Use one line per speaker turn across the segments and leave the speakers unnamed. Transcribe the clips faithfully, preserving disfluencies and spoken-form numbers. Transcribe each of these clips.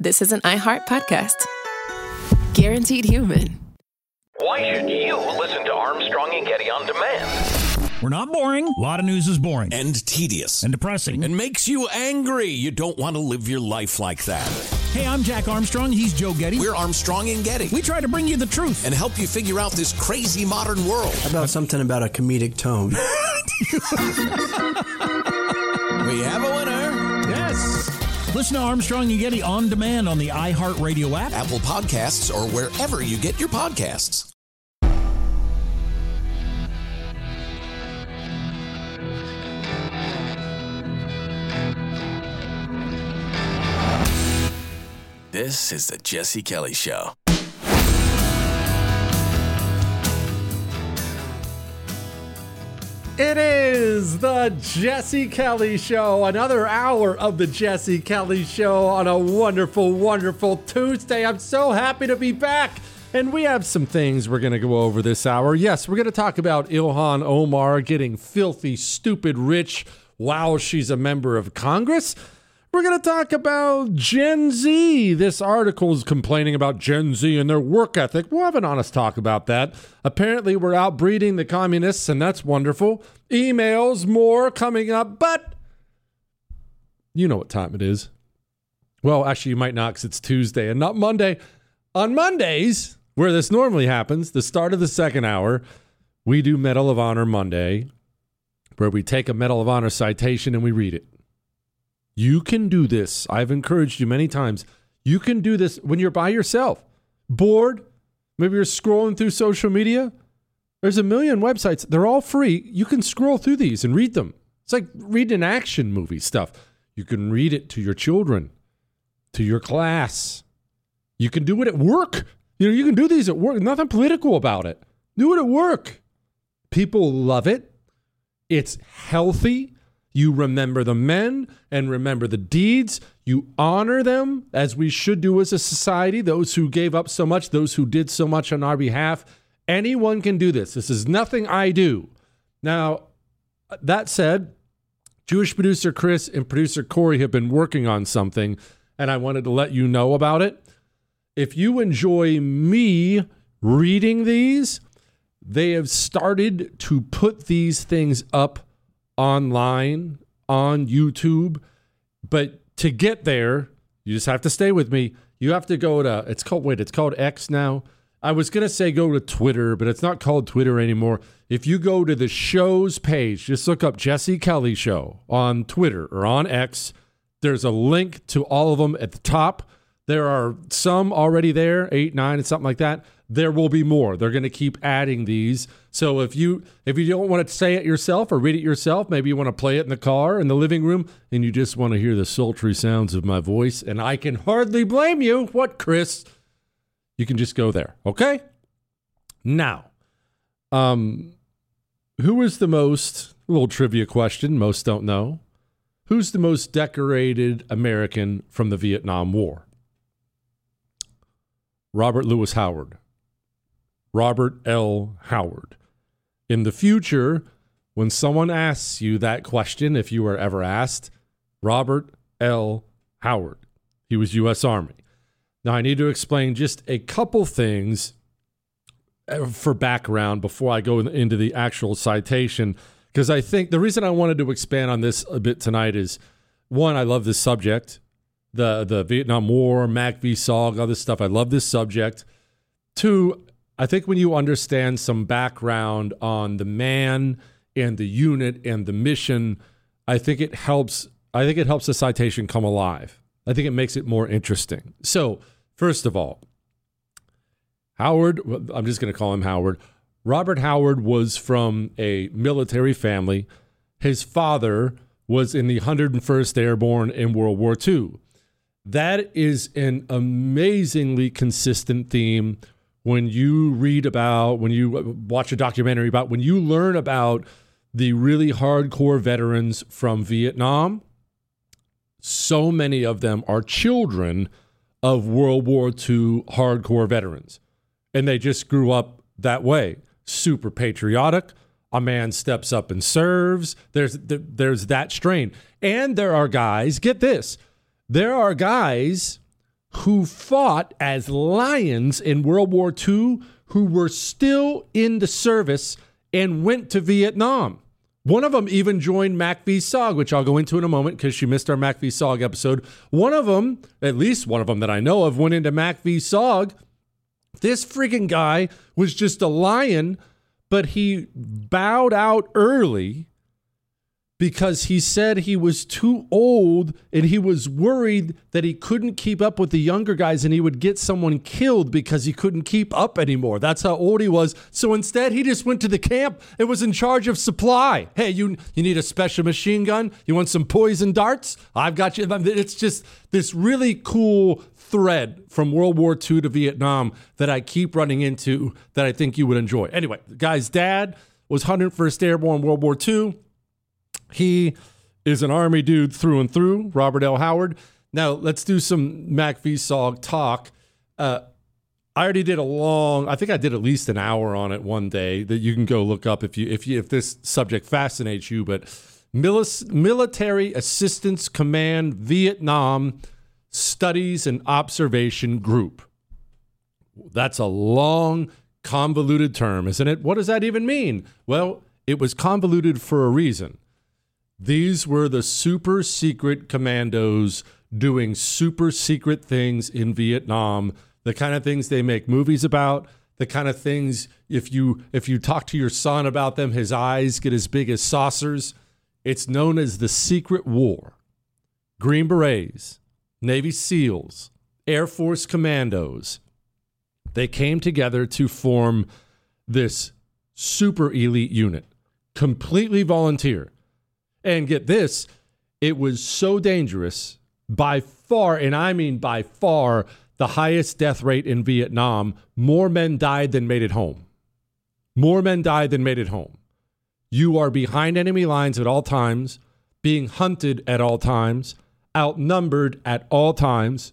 this is an iHeart podcast. Guaranteed human.
Why should you listen to Armstrong and Getty on demand?
We're not boring. A lot of news is boring.
And tedious.
And depressing.
And makes you angry. You don't want to live your life like that.
Hey, I'm Jack Armstrong. He's Joe Getty.
We're Armstrong and Getty.
We try to bring you the truth.
And help you figure out this crazy modern world.
How about something about a comedic tone?
We have a winner.
Yes. Listen to Armstrong and Getty on demand on the iHeartRadio app,
Apple Podcasts, or wherever you get your podcasts. This is the Jesse Kelly Show.
It is the Jesse Kelly Show, another hour of the Jesse Kelly Show on a wonderful, wonderful Tuesday. I'm so happy to be back, and we have some things we're going to go over this hour. Yes, we're going to talk about Ilhan Omar getting filthy, stupid rich while she's a member of Congress. We're going to talk about Gen Z. This article is complaining about Gen Z and their work ethic. We'll have an honest talk about that. Apparently, we're outbreeding the communists, and that's wonderful. Emails, more coming up, but you know what time it is. Well, actually, you might not because it's Tuesday and not Monday. On Mondays, where this normally happens, the start of the second hour, we do Medal of Honor Monday, where we take a Medal of Honor citation and we read it. You can do this. I've encouraged you many times. You can do this when you're by yourself, bored. Maybe you're scrolling through social media. There's a million websites. They're all free. You can scroll through these and read them. It's like reading action movie stuff. You can read it to your children, to your class. You can do it at work. You know, you can do these at work. Nothing political about it. Do it at work. People love it. It's healthy. You remember the men and remember the deeds. You honor them as we should do as a society, those who gave up so much, those who did so much on our behalf. Anyone can do this. This is nothing I do. Now, that said, Jewish producer Chris and producer Corey have been working on something, and I wanted to let you know about it. If you enjoy me reading these, they have started to put these things up online on YouTube, but to get there, you just have to stay with me. You have to go to, it's called, wait, it's called X now. I was going to say go to Twitter, but it's not called Twitter anymore. If you go to the show's page, just look up Jesse Kelly Show on Twitter or on X. There's a link to all of them at the top. There are some already there, eight, nine, and something like that. There will be more. They're going to keep adding these. So if you if you don't want to say it yourself or read it yourself, maybe you want to play it in the car, in the living room, and you just want to hear the sultry sounds of my voice, and I can hardly blame you. What, Chris? You can just go there, okay? Now, um, who is the most, a little trivia question, most don't know, who's the most decorated American from the Vietnam War? Robert Lewis Howard. Robert L. Howard. In the future, when someone asks you that question, if you were ever asked, Robert L. Howard. He was U S Army. Now, I need to explain just a couple things for background before I go into the actual citation, because I think the reason I wanted to expand on this a bit tonight is, one, I love this subject, the, the Vietnam War, Mac v. S O G, all this stuff. I love this subject. Two, I think when you understand some background on the man and the unit and the mission, I think it helps. I think it helps the citation come alive. I think it makes it more interesting. So, first of all, Howard, I'm just going to call him Howard. Robert Howard was from a military family. His father was in the one hundred first Airborne in World War Two. That is an amazingly consistent theme when you read about, when you watch a documentary about, when you learn about the really hardcore veterans from Vietnam. So many of them are children of World War Two hardcore veterans. And they just grew up that way. Super patriotic. A man steps up and serves. There's there's that strain. And there are guys, get this, there are guys who fought as lions in World War Two who were still in the service and went to Vietnam. One of them even joined Mac V S O G, which I'll go into in a moment because she missed our Mac V S O G episode. One of them, at least one of them that I know of, went into Mac V S O G. This freaking guy was just a lion, but he bowed out early because he said he was too old and he was worried that he couldn't keep up with the younger guys and he would get someone killed because he couldn't keep up anymore. That's how old he was. So instead, he just went to the camp and was in charge of supply. Hey, you you need a special machine gun? You want some poison darts? I've got you. It's just this really cool thread from World War Two to Vietnam that I keep running into that I think you would enjoy. Anyway, the guy's dad was one hundred first Airborne World War Two. He is an Army dude through and through, Robert L. Howard. Now, let's do some Mac V S O G talk. Uh, I already did a long, I think I did at least an hour on it one day that you can go look up if you if you if this subject fascinates you. But Milis, Military Assistance Command Vietnam Studies and Observation Group. That's a long, convoluted term, isn't it? What does that even mean? Well, it was convoluted for a reason. These were the super secret commandos doing super secret things in Vietnam, the kind of things they make movies about, the kind of things if you if you talk to your son about them, his eyes get as big as saucers. It's known as the Secret War. Green Berets, Navy SEALs, Air Force Commandos. They came together to form this super elite unit, completely volunteer. And get this, it was so dangerous, by far, and I mean by far, the highest death rate in Vietnam. More men died than made it home. More men died than made it home. You are behind enemy lines at all times, being hunted at all times, outnumbered at all times,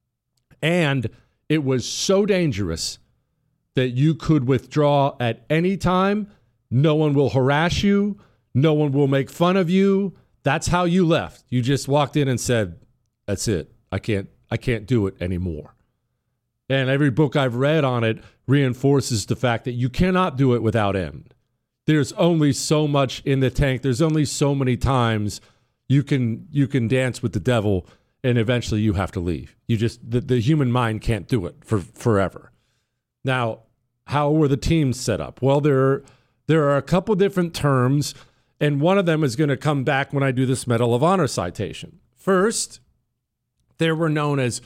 and it was so dangerous that you could withdraw at any time. No one will harass you. No one will make fun of you. That's how you left. You just walked in and said, that's it. I can't, I can't do it anymore. And every book I've read on it reinforces the fact that you cannot do it without end. There's only so much in the tank. There's only so many times you can, you can dance with the devil and eventually you have to leave. You just, the, the human mind can't do it for forever. Now, how were the teams set up? Well, there, there are a couple different terms. And one of them is going to come back when I do this Medal of Honor citation. First, they were known as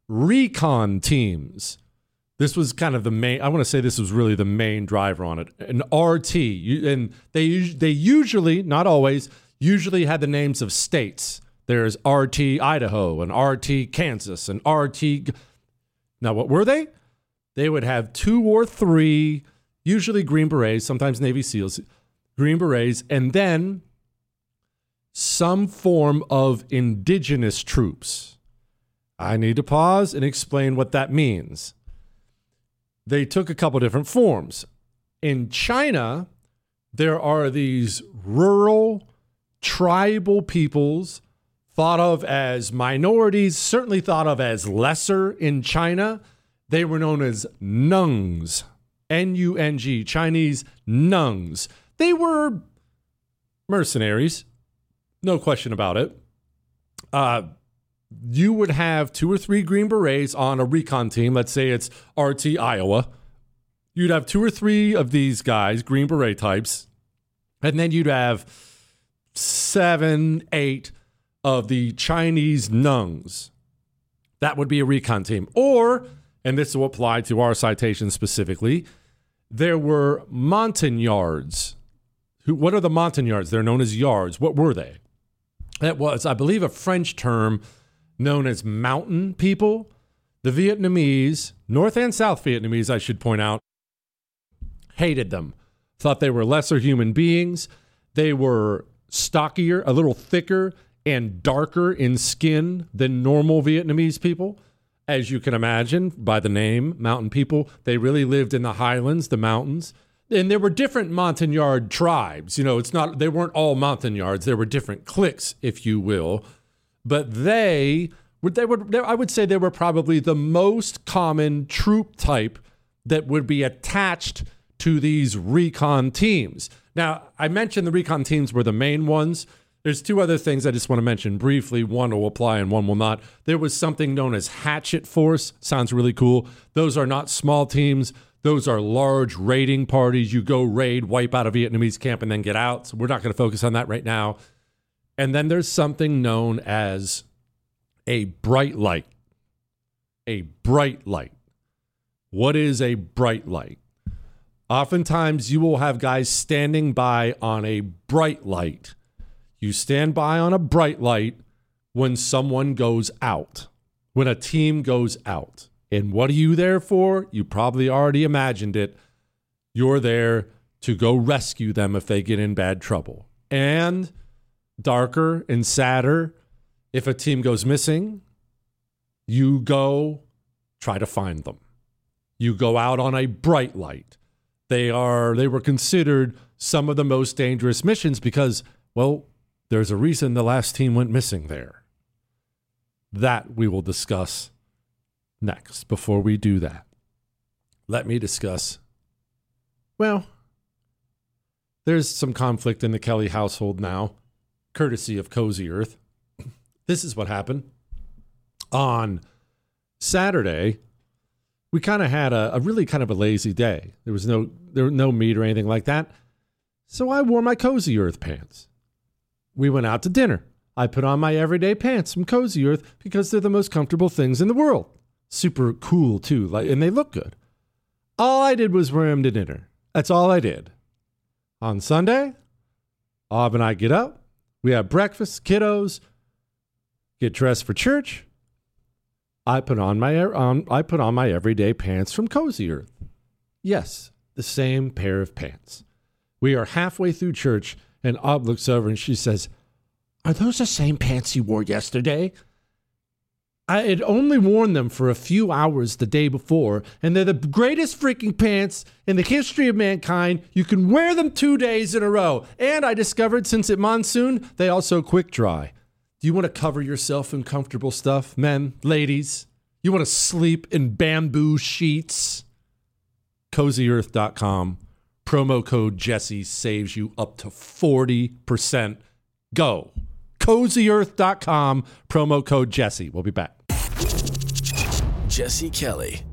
recon teams. This was kind of the main, I want to say this was really the main driver on it. An R T. And they, they usually, not always, usually had the names of states. There's R T Idaho and R T Kansas and R T. Now, what were they? They would have two or three, usually Green Berets, sometimes Navy SEALs, Green Berets, and then some form of indigenous troops. I need to pause and explain what that means. They took a couple different forms. In China, there are these rural, tribal peoples thought of as minorities, certainly thought of as lesser in China. They were known as Nungs, N U N G, Chinese Nungs. They were mercenaries, no question about it. Uh, you would have two or three Green Berets on a recon team. Let's say it's R T Iowa. You'd have two or three of these guys, Green Beret types, and then you'd have seven, eight of the Chinese Nungs. That would be a recon team. Or, and this will apply to our citation specifically, there were Montagnards. Who, what are the Montagnards? They're known as yards. What were they? That was, I believe, a French term known as mountain people. The Vietnamese, North and South Vietnamese, I should point out, hated them. Thought they were lesser human beings. They were stockier, a little thicker, and darker in skin than normal Vietnamese people. As you can imagine by the name, mountain people, they really lived in the highlands, the mountains. And there were different Montagnard tribes. You know, it's not, they weren't all Montagnards. There were different cliques, if you will. But they They were, they, I would say they were probably the most common troop type that would be attached to these recon teams. Now, I mentioned the recon teams were the main ones. There's two other things I just want to mention briefly. One will apply and one will not. There was something known as Hatchet Force. Sounds really cool. Those are not small teams. Those are large raiding parties. You go raid, wipe out a Vietnamese camp, and then get out. So we're not going to focus on that right now. And then there's something known as a bright light. A bright light. What is a bright light? Oftentimes, you will have guys standing by on a bright light. You stand by on a bright light when someone goes out, when a team goes out. And what are you there for? You probably already imagined it. You're there to go rescue them if they get in bad trouble. And darker and sadder, if a team goes missing, you go try to find them. You go out on a bright light. They are they were considered some of the most dangerous missions because, well, there's a reason the last team went missing there. That we will discuss next. Before we do that, let me discuss, well, there's some conflict in the Kelly household now, courtesy of Cozy Earth. This is what happened. On Saturday, we kind of had a, a really kind of a lazy day. There was no there was no meat or anything like that. So I wore my Cozy Earth pants. We went out to dinner. I put on my everyday pants from Cozy Earth because they're the most comfortable things in the world. Super cool, too, like, and they look good. All I did was wear them to dinner. That's all I did. On Sunday, Bob and I get up. We have breakfast, kiddos, get dressed for church. I put on my um, I put on my everyday pants from Cozy Earth. Yes, the same pair of pants. We are halfway through church, and Ob looks over and she says, "Are those the same pants you wore yesterday?" I had only worn them for a few hours the day before, and they're the greatest freaking pants in the history of mankind. You can wear them two days in a row. And I discovered since it monsoon, they also quick dry. Do you want to cover yourself in comfortable stuff, men, ladies? You want to sleep in bamboo sheets? cozy earth dot com. Promo code Jesse saves you up to forty percent. Go. cozy earth dot com. Promo code Jesse. We'll be back.
Jesse Kelly.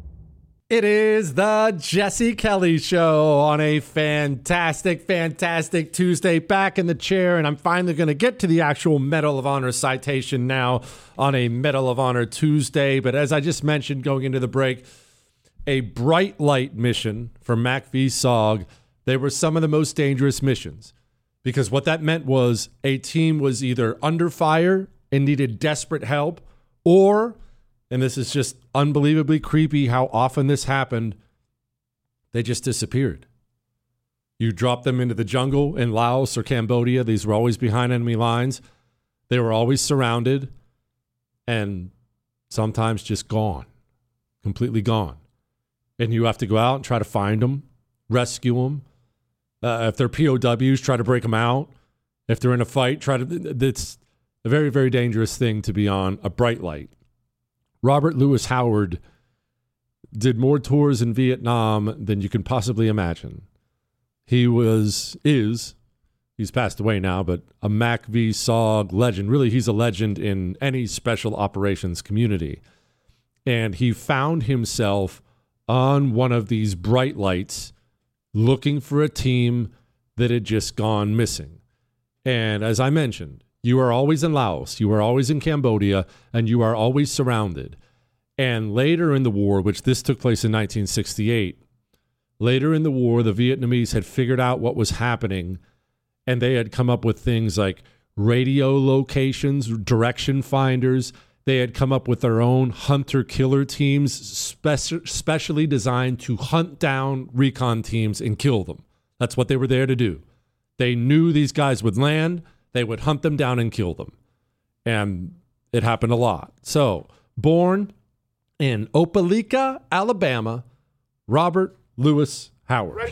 It is the Jesse Kelly Show on a fantastic, fantastic Tuesday. Back in the chair, and I'm finally going to get to the actual Medal of Honor citation now on a Medal of Honor Tuesday. But as I just mentioned going into the break, a bright light mission for Mac V S O G, they were some of the most dangerous missions. Because what that meant was a team was either under fire and needed desperate help, or, and this is just unbelievably creepy how often this happened, they just disappeared. You drop them into the jungle in Laos or Cambodia. These were always behind enemy lines. They were always surrounded and sometimes just gone, completely gone. And you have to go out and try to find them, rescue them. Uh, if they're P O Ws, try to break them out. If they're in a fight, try to. It's a very, very dangerous thing to be on a bright light. Robert Louis Howard did more tours in Vietnam than you can possibly imagine. He was, is, he's passed away now, but a Mac V S O G legend. Really, he's a legend in any special operations community. And he found himself on one of these bright lights looking for a team that had just gone missing. And as I mentioned, you are always in Laos, you are always in Cambodia, and you are always surrounded. And later in the war, which this took place in nineteen sixty-eight, later in the war, the Vietnamese had figured out what was happening, and they had come up with things like radio locations, direction finders. They had come up with their own hunter-killer teams, speci- specially designed to hunt down recon teams and kill them. That's what they were there to do. They knew these guys would land. They would hunt them down and kill them. And it happened a lot. So, born in Opelika, Alabama, Robert Louis Howard.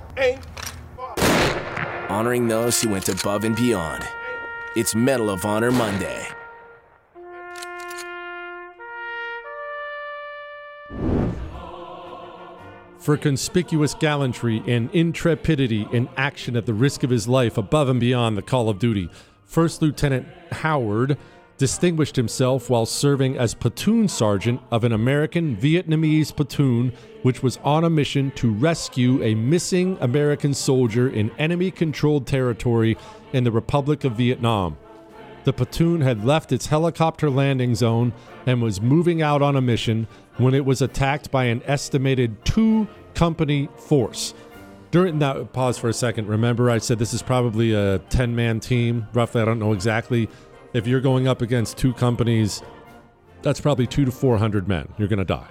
Honoring those who went above and beyond. It's Medal of Honor Monday.
For conspicuous gallantry and intrepidity in action at the risk of his life above and beyond the call of duty, First Lieutenant Howard distinguished himself while serving as platoon sergeant of an American Vietnamese platoon which was on a mission to rescue a missing American soldier in enemy-controlled territory in the Republic of Vietnam. The platoon had left its helicopter landing zone and was moving out on a mission when it was attacked by an estimated two-company force. During that, pause for a second. Remember, I said this is probably a ten-man team. Roughly, I don't know exactly. If you're going up against two companies, that's probably two to four hundred men. You're going to die.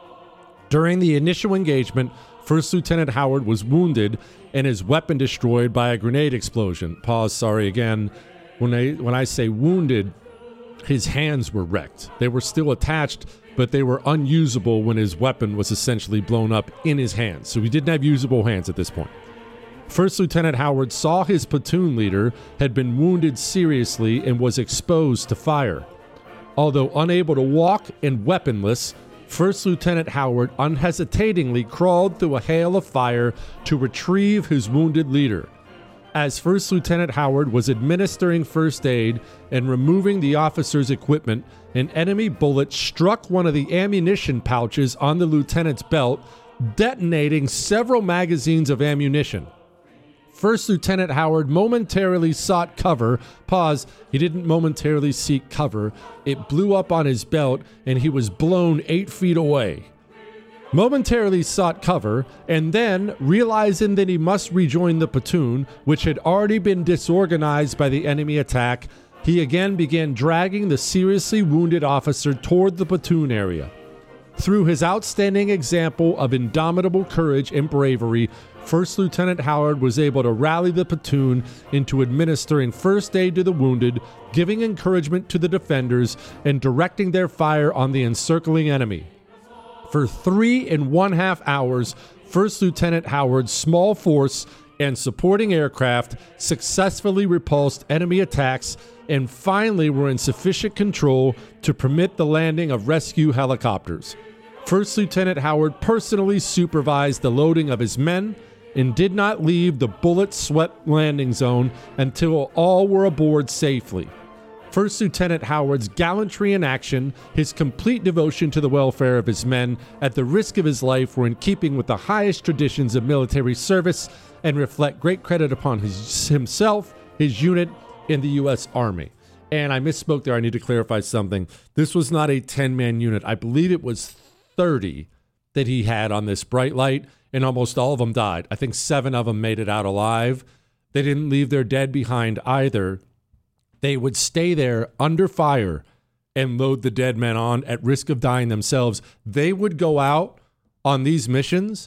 During the initial engagement, First Lieutenant Howard was wounded and his weapon destroyed by a grenade explosion. Pause, sorry again. When I, when I say wounded, his hands were wrecked. They were still attached, but they were unusable when his weapon was essentially blown up in his hands. So he didn't have usable hands at this point. First Lieutenant Howard saw his platoon leader had been wounded seriously and was exposed to fire. Although unable to walk and weaponless, First Lieutenant Howard unhesitatingly crawled through a hail of fire to retrieve his wounded leader. As First Lieutenant Howard was administering first aid and removing the officer's equipment, an enemy bullet struck one of the ammunition pouches on the lieutenant's belt, detonating several magazines of ammunition. First Lieutenant Howard momentarily sought cover. Pause. He didn't momentarily seek cover. It blew up on his belt, and he was blown eight feet away. Momentarily sought cover, and then, realizing that he must rejoin the platoon, which had already been disorganized by the enemy attack, he again began dragging the seriously wounded officer toward the platoon area. Through his outstanding example of indomitable courage and bravery, First Lieutenant Howard was able to rally the platoon into administering first aid to the wounded, giving encouragement to the defenders, and directing their fire on the encircling enemy. For three and one half hours, First Lieutenant Howard's small force and supporting aircraft successfully repulsed enemy attacks and finally were in sufficient control to permit the landing of rescue helicopters. First Lieutenant Howard personally supervised the loading of his men and did not leave the bullet-swept landing zone until all were aboard safely. First Lieutenant Howard's gallantry in action, his complete devotion to the welfare of his men at the risk of his life were in keeping with the highest traditions of military service and reflect great credit upon his, himself, his unit, and the U S Army. And I misspoke there. I need to clarify something. This was not a ten-man unit. I believe it was thirty that he had on this bright light, and almost all of them died. I think seven of them made it out alive. They didn't leave their dead behind either. They would stay there under fire and load the dead men on at risk of dying themselves. They would go out on these missions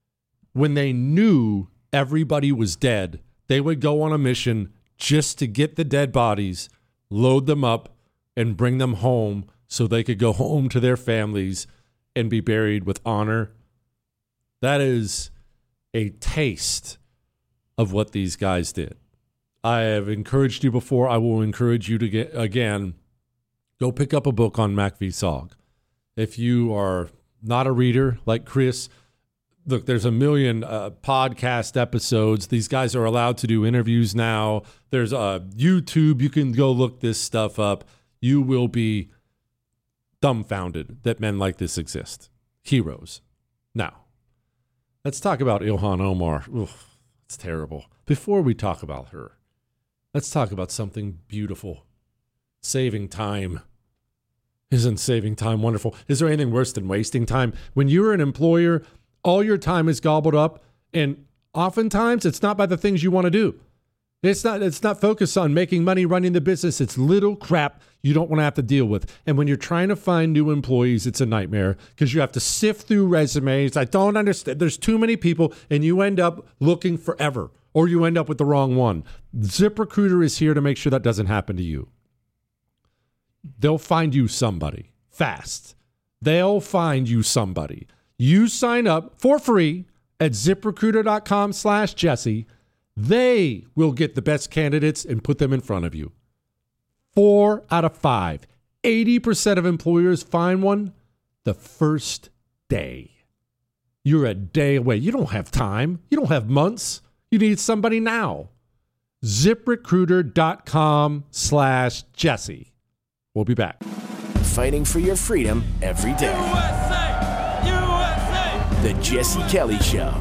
when they knew everybody was dead. They would go on a mission just to get the dead bodies, load them up, and bring them home so they could go home to their families and be buried with honor. That is a taste of what these guys did. I have encouraged you before. I will encourage you to get, again, go pick up a book on Mac V. Sog. If you are not a reader like Chris, look, there's a million uh, podcast episodes. These guys are allowed to do interviews now. There's uh, YouTube. You can go look this stuff up. You will be dumbfounded that men like this exist. Heroes. Now, let's talk about Ilhan Omar. Oof, it's terrible. Before we talk about her, let's talk about something beautiful. Saving time. Isn't saving time wonderful? Is there anything worse than wasting time? When you're an employer, all your time is gobbled up, and oftentimes it's not by the things you want to do. It's not, it's not focused on making money running the business. It's little crap you don't want to have to deal with. And when you're trying to find new employees, it's a nightmare because you have to sift through resumes. I don't understand. There's too many people, and you end up looking forever. Or you end up with the wrong one. ZipRecruiter is here to make sure that doesn't happen to you. They'll find you somebody fast. They'll find you somebody. You sign up for free at ZipRecruiter.com slash Jesse. They will get the best candidates and put them in front of you. Four out of five. eighty percent of employers find one the first day. You're a day away. You don't have time. You don't have months. You need somebody now. ZipRecruiter.com slash Jesse. We'll be back.
Fighting for your freedom every day. U S A! U S A! The Jesse Kelly Show.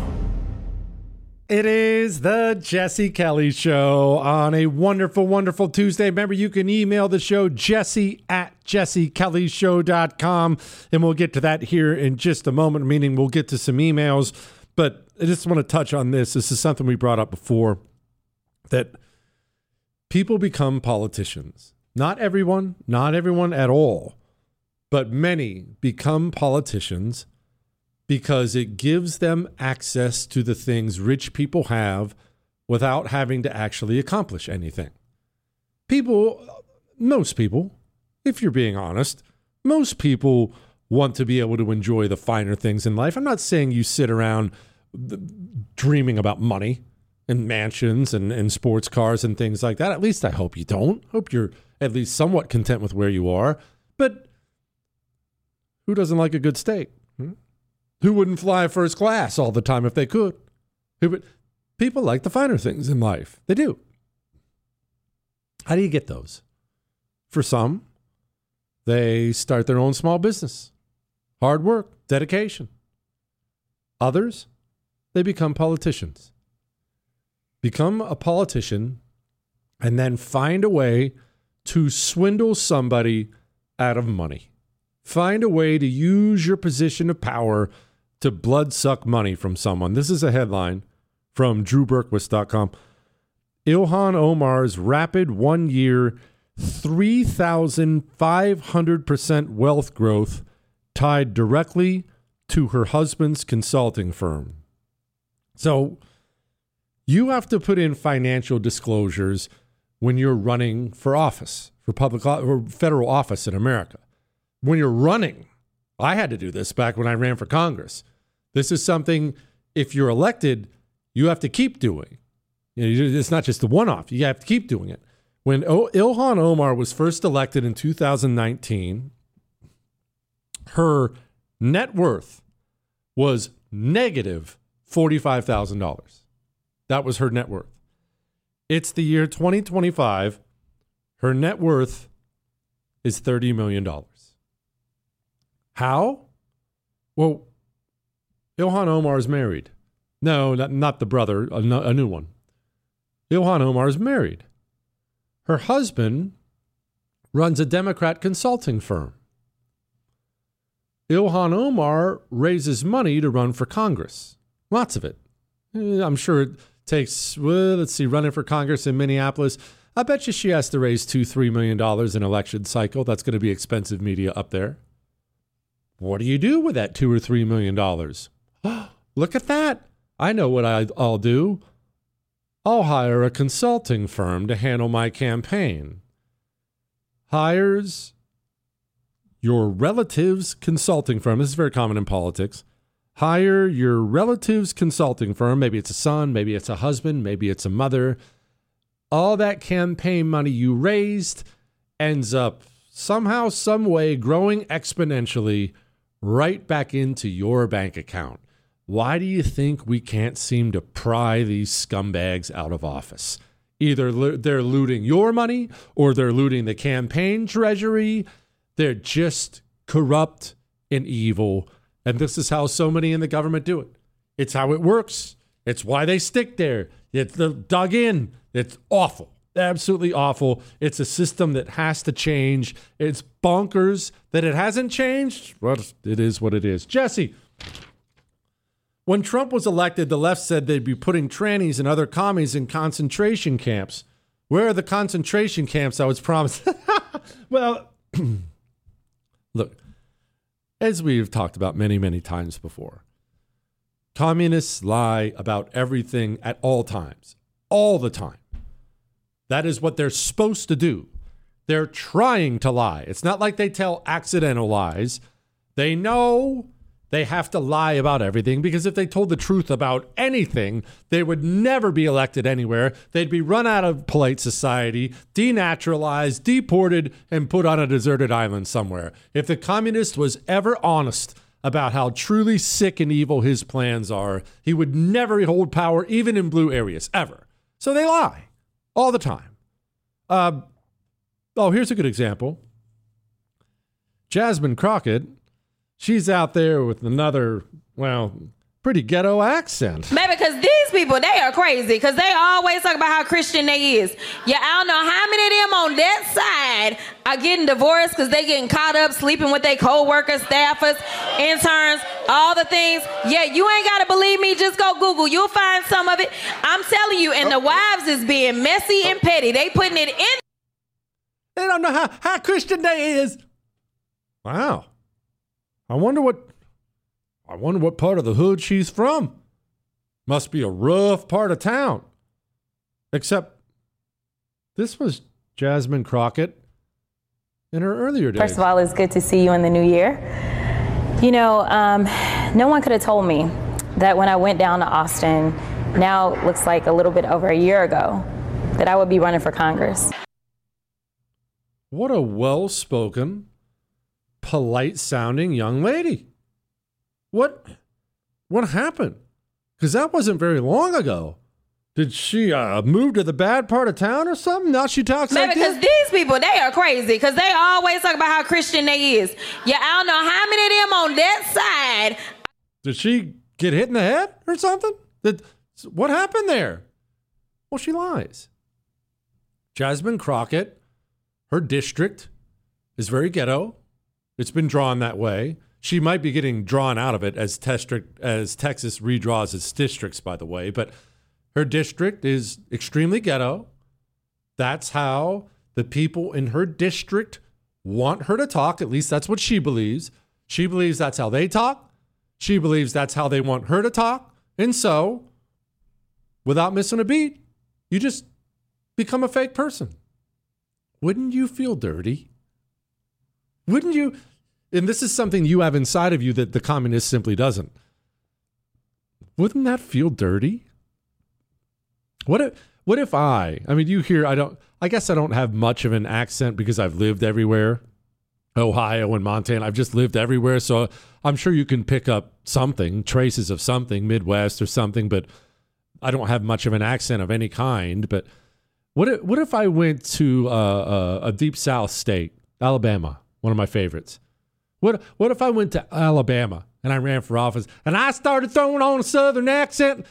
It is the Jesse Kelly Show on a wonderful, wonderful Tuesday. Remember, you can email the show, jesse at jesse kelly show dot com, and we'll get to that here in just a moment, meaning we'll get to some emails. But I just want to touch on this. This is something we brought up before, that people become politicians. Not everyone, not everyone at all, but many become politicians because it gives them access to the things rich people have without having to actually accomplish anything. People, most people, if you're being honest, most people want to be able to enjoy the finer things in life. I'm not saying you sit around dreaming about money and mansions and, and sports cars and things like that. At least I hope you don't. Hope you're at least somewhat content with where you are. But who doesn't like a good steak? Hmm? Who wouldn't fly first class all the time if they could? Who would? People like the finer things in life. They do. How do you get those? For some, they start their own small business. Hard work, dedication. Others, they become politicians. Become a politician and then find a way to swindle somebody out of money. Find a way to use your position of power to blood-suck money from someone. This is a headline from drew berquist dot com. Ilhan Omar's rapid one-year three thousand five hundred percent wealth growth tied directly to her husband's consulting firm. So you have to put in financial disclosures when you're running for office, for public or federal office in America. When you're running, I had to do this back when I ran for Congress. This is something, if you're elected, you have to keep doing. You know, it's not just the one-off. You have to keep doing it. When o- Ilhan Omar was first elected in two thousand nineteen, her net worth was negative forty-five thousand dollars. That was her net worth. It's the year twenty twenty-five. Her net worth is thirty million dollars. How? Well, Ilhan Omar is married. No, not, not the brother, a, a new one. Ilhan Omar is married. Her husband runs a Democrat consulting firm. Ilhan Omar raises money to run for Congress. Lots of it. I'm sure it takes, well, let's see, running for Congress in Minneapolis. I bet you she has to raise two, three million dollars in election cycle. That's going to be expensive media up there. What do you do with that two or three million dollars? Look at that. I know what I, I'll do. I'll hire a consulting firm to handle my campaign. Hires your relative's consulting firm. This is very common in politics. Hire your relative's consulting firm. Maybe it's a son, maybe it's a husband, maybe it's a mother. All that campaign money you raised ends up somehow, some way growing exponentially right back into your bank account. Why do you think we can't seem to pry these scumbags out of office? Either lo- they're looting your money or they're looting the campaign treasury. They're just corrupt and evil. And this is how so many in the government do it. It's how it works. It's why they stick there. It's dug in. It's awful. Absolutely awful. It's a system that has to change. It's bonkers that it hasn't changed. Well, it is what it is. Jesse, when Trump was elected, the left said they'd be putting trannies and other commies in concentration camps. Where are the concentration camps I was promised? Well, look, as we've talked about many, many times before, communists lie about everything at all times, all the time. That is what they're supposed to do. They're trying to lie. It's not like they tell accidental lies. They know they have to lie about everything, because if they told the truth about anything, they would never be elected anywhere. They'd be run out of polite society, denaturalized, deported, and put on a deserted island somewhere. If the communist was ever honest about how truly sick and evil his plans are. He would never hold power, even in blue areas, ever. So they lie all the time. Uh, oh, here's a good example. Jasmine Crockett, she's out there with another, well, pretty ghetto accent.
Maybe because these people, they are crazy because they always talk about how Christian they is. Yeah, I don't know how many of them on that side are getting divorced because they getting caught up sleeping with their co-workers, staffers, interns, all the things. Yeah, you ain't got to believe me. Just go Google. You'll find some of it. I'm telling you, and the wives is being messy and petty. They putting it in.
They don't know how, how Christian they is. Wow. I wonder what... I wonder what part of the hood she's from. Must be a rough part of town. Except this was Jasmine Crockett in her earlier days.
First of all, it's good to see you in the new year. You know, um, no one could have told me that when I went down to Austin, now it looks like a little bit over a year ago, that I would be running for Congress.
What a well-spoken, polite-sounding young lady. What what happened? Because that wasn't very long ago. Did she uh, move to the bad part of town or something? Now she talks
Maybe
like
because
this?
these people, they are crazy because they always talk about how Christian they is. Yeah, I don't know how many of them on that side.
Did she get hit in the head or something? Did, what happened there? Well, she lies. Jasmine Crockett, her district is very ghetto. It's been drawn that way. She might be getting drawn out of it as, district, as Texas redraws its districts, by the way. But her district is extremely ghetto. That's how the people in her district want her to talk. At least that's what she believes. She believes that's how they talk. She believes that's how they want her to talk. And so, without missing a beat, you just become a fake person. Wouldn't you feel dirty? Wouldn't you... And this is something you have inside of you that the communist simply doesn't. Wouldn't that feel dirty? What if, what if I, I mean, you hear, I don't, I guess I don't have much of an accent because I've lived everywhere. Ohio and Montana, I've just lived everywhere. So I'm sure you can pick up something, traces of something, Midwest or something, but I don't have much of an accent of any kind. But what if, what if I went to uh, a, a deep South state, Alabama, one of my favorites? What what if I went to Alabama and I ran for office and I started throwing on a Southern accent?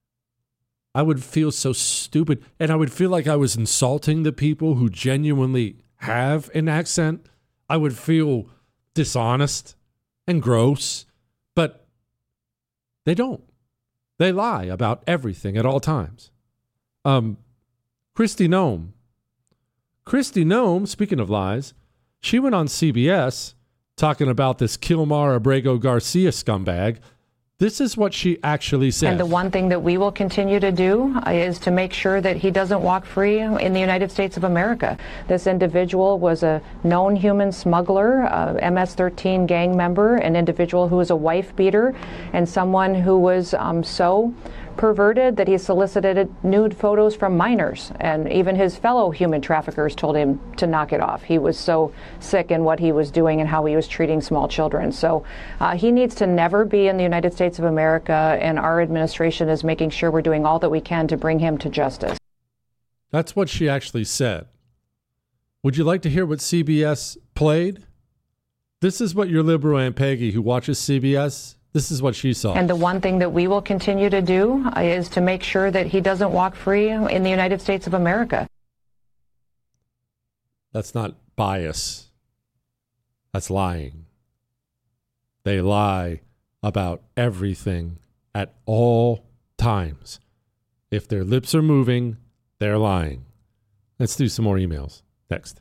I would feel so stupid, and I would feel like I was insulting the people who genuinely have an accent. I would feel dishonest and gross, but they don't. They lie about everything at all times. Um, Kristi Noem. Kristi Noem, speaking of lies, she went on C B S talking about this Kilmar Abrego Garcia scumbag. This is what she actually said.
And the one thing that we will continue to do is to make sure that he doesn't walk free in the United States of America. This individual was a known human smuggler, a M S thirteen gang member, an individual who was a wife beater, and someone who was um, so perverted that he solicited nude photos from minors, and even his fellow human traffickers told him to knock it off. He was so sick in what he was doing and how he was treating small children. So uh, he needs to never be in the United States of America, and our administration is making sure we're doing all that we can to bring him to justice.
That's what she actually said. Would you like to hear what C B S played? This is what your liberal Aunt Peggy, who watches C B S, this is what she saw.
And the one thing that we will continue to do is to make sure that he doesn't walk free in the United States of America.
That's not bias. That's lying. They lie about everything at all times. If their lips are moving, they're lying. Let's do some more emails. Next.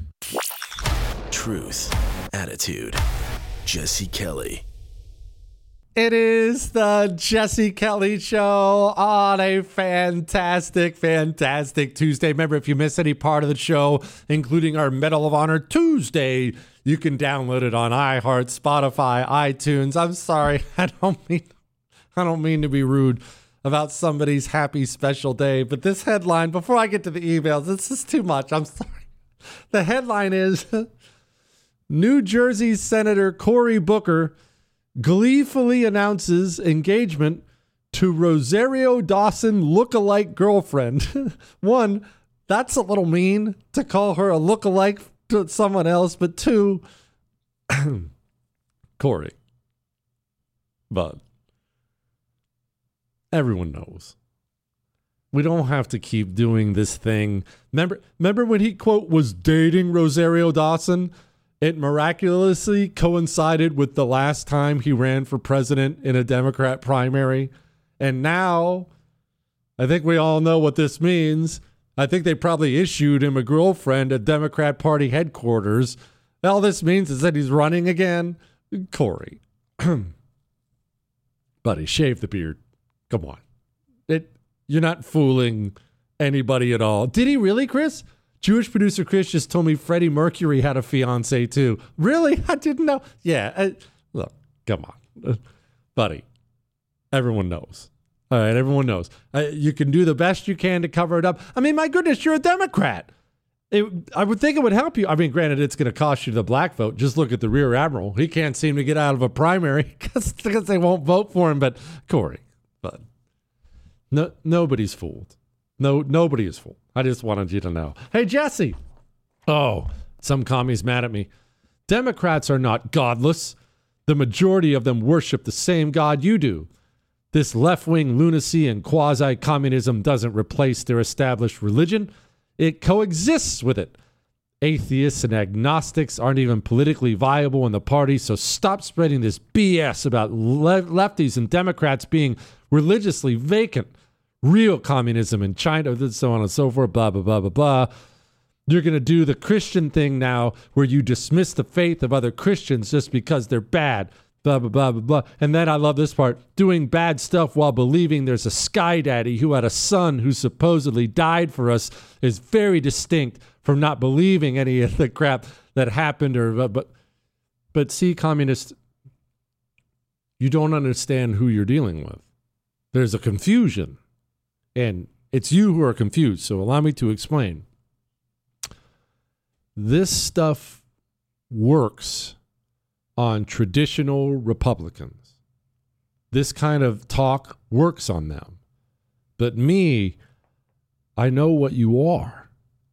Truth, attitude, Jesse Kelly.
It is the Jesse Kelly Show on a fantastic, fantastic Tuesday. Remember, if you miss any part of the show, including our Medal of Honor Tuesday, you can download it on iHeart, Spotify, iTunes. I'm sorry, I don't mean, I don't mean to be rude about somebody's happy special day, but this headline, before I get to the emails, this is too much. I'm sorry. The headline is New Jersey Senator Cory Booker gleefully announces engagement to Rosario Dawson lookalike girlfriend. One, that's a little mean to call her a lookalike to someone else, but two, Corey, but everyone knows. We don't have to keep doing this thing. Remember, remember when he, quote, was dating Rosario Dawson? It miraculously coincided with the last time he ran for president in a Democrat primary. And now, I think we all know what this means. I think they probably issued him a girlfriend at Democrat Party headquarters. All this means is that he's running again. Corey. Buddy, shave the beard. Come on. It. You're not fooling anybody at all. Did he really, Chris? Jewish producer Chris just told me Freddie Mercury had a fiance too. Really? I didn't know. Yeah. I, look, come on. Uh, buddy, everyone knows. All right, everyone knows. Uh, you can do the best you can to cover it up. I mean, my goodness, you're a Democrat. It, I would think it would help you. I mean, granted, it's going to cost you the black vote. Just look at the Rear Admiral. He can't seem to get out of a primary because they won't vote for him. But Corey, but no, nobody's fooled. No, nobody is fooled. I just wanted you to know. Hey, Jesse. Oh, some commies mad at me. Democrats are not godless. The majority of them worship the same God you do. This left-wing lunacy and quasi-communism doesn't replace their established religion. It coexists with it. Atheists and agnostics aren't even politically viable in the party, so stop spreading this B S about le- lefties and Democrats being religiously vacant. Real communism in China, so on and so forth, blah, blah, blah, blah, blah. You're going to do the Christian thing now where you dismiss the faith of other Christians just because they're bad, blah, blah, blah, blah, blah. And then I love this part, doing bad stuff while believing there's a sky daddy who had a son who supposedly died for us is very distinct from not believing any of the crap that happened. Or But, but see, communists, you don't understand who you're dealing with. There's a confusion. And it's you who are confused, so allow me to explain. This stuff works on traditional Republicans. This kind of talk works on them. But me, I know what you are.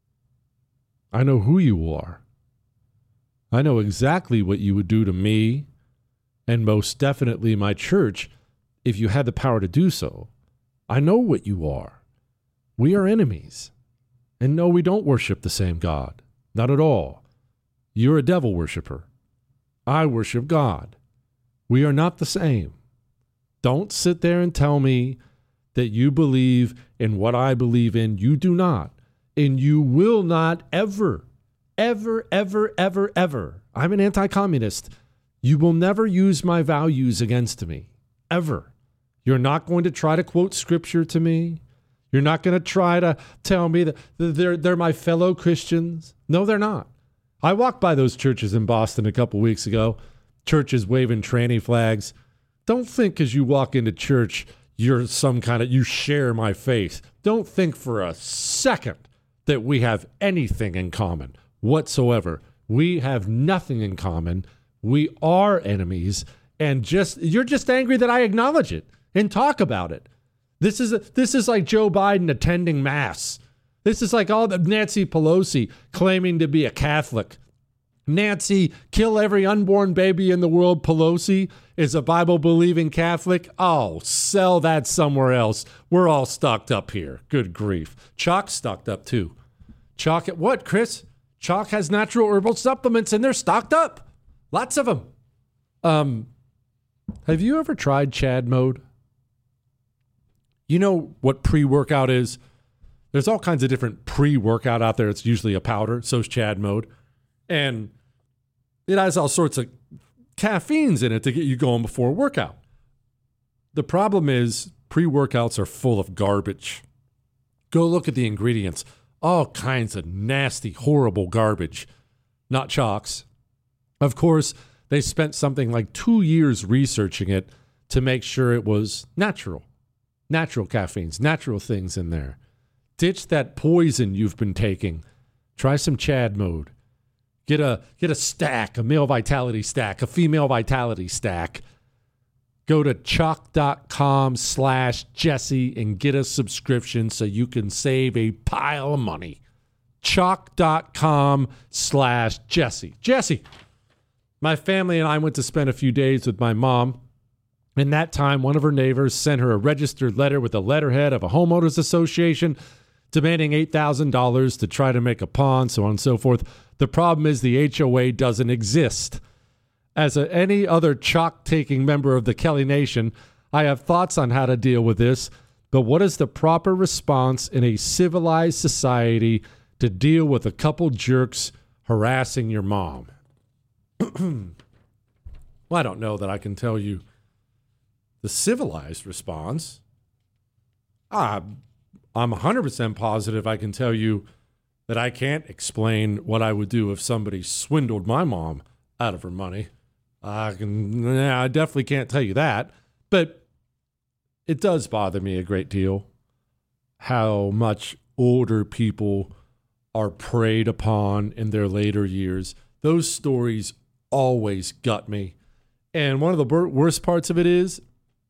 I know who you are. I know exactly what you would do to me, and most definitely my church, if you had the power to do so. I know what you are. We are enemies. And no, we don't worship the same God. Not at all. You're a devil worshiper. I worship God. We are not the same. Don't sit there and tell me that you believe in what I believe in. You do not. And you will not ever, ever, ever, ever, ever. I'm an anti-communist. You will never use my values against me. Ever. You're not going to try to quote scripture to me. You're not going to try to tell me that they're, they're my fellow Christians. No, they're not. I walked by those churches in Boston a couple weeks ago, churches waving tranny flags. Don't think as you walk into church, you're some kind of, you share my faith. Don't think for a second that we have anything in common whatsoever. We have nothing in common. We are enemies. And just you're just angry that I acknowledge it and talk about it. This is a, this is like Joe Biden attending mass. This is like all the Nancy Pelosi claiming to be a Catholic. Nancy, kill every unborn baby in the world. Pelosi is a Bible-believing Catholic. Oh, sell that somewhere else. We're all stocked up here. Good grief. Chalk's stocked up too. Chalk at what, Chris? Chalk has natural herbal supplements and they're stocked up. Lots of them. Um, have you ever tried Chad mode? You know what pre-workout is? There's all kinds of different pre-workout out there. It's usually a powder. So's Chad mode. And it has all sorts of caffeines in it to get you going before a workout. The problem is pre-workouts are full of garbage. Go look at the ingredients. All kinds of nasty, horrible garbage. Not Chalk's. Of course, they spent something like two years researching it to make sure it was natural. Natural caffeines, natural things in there. Ditch that poison you've been taking. Try some Chad mode. Get a get a stack, a male vitality stack, a female vitality stack. Go to chalk.com slash Jesse and get a subscription so you can save a pile of money. Chalk.com slash Jesse. Jesse, my family and I went to spend a few days with my mom. In that time, one of her neighbors sent her a registered letter with a letterhead of a homeowners association demanding eight thousand dollars to try to make a pond, so on and so forth. The problem is the H O A doesn't exist. As a, any other chalk-taking member of the Kelly Nation, I have thoughts on how to deal with this, but what is the proper response in a civilized society to deal with a couple jerks harassing your mom? Well, I don't know that I can tell you the civilized response. Ah, I'm one hundred percent positive I can tell you that I can't explain what I would do if somebody swindled my mom out of her money. I can, nah, I definitely can't tell you that, but it does bother me a great deal how much older people are preyed upon in their later years. Those stories always gut me. And one of the bur- worst parts of it is,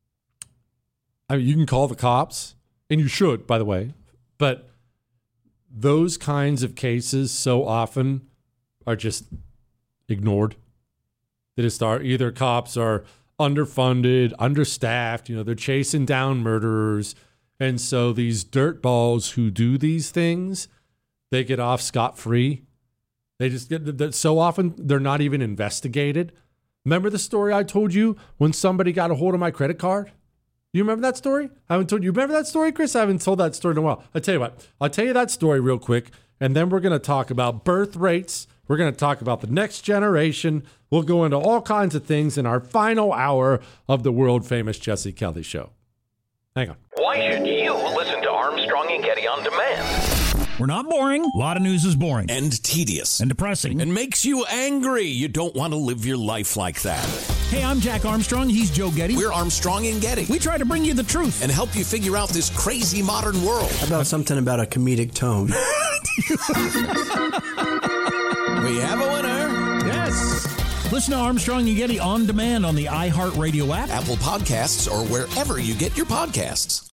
I mean, you can call the cops, and you should, by the way, but those kinds of cases so often are just ignored. They just are, either cops are underfunded, understaffed, you know, they're chasing down murderers. And so these dirtballs who do these things, they get off scot-free. They just get, so often they're not even investigated. Remember the story I told you when somebody got a hold of my credit card? You remember that story? I haven't told you. Remember that story, Chris? I haven't told that story in a while. I'll tell you what. I'll tell you that story real quick, and then we're going to talk about birth rates. We're going to talk about the next generation. We'll go into all kinds of things in our final hour of the world-famous Jesse Kelly Show. Hang on.
Why should you listen to Armstrong and Getty on demand?
We're not boring. A lot of news is boring.
And tedious.
And depressing.
And makes you angry. You don't want to live your life like that.
Hey, I'm Jack Armstrong. He's Joe Getty.
We're Armstrong and Getty.
We try to bring you the truth.
And help you figure out this crazy modern world.
How about something about a comedic tone?
We have a winner.
Yes. Listen to Armstrong and Getty on demand on the iHeartRadio app,
Apple Podcasts, or wherever you get your podcasts.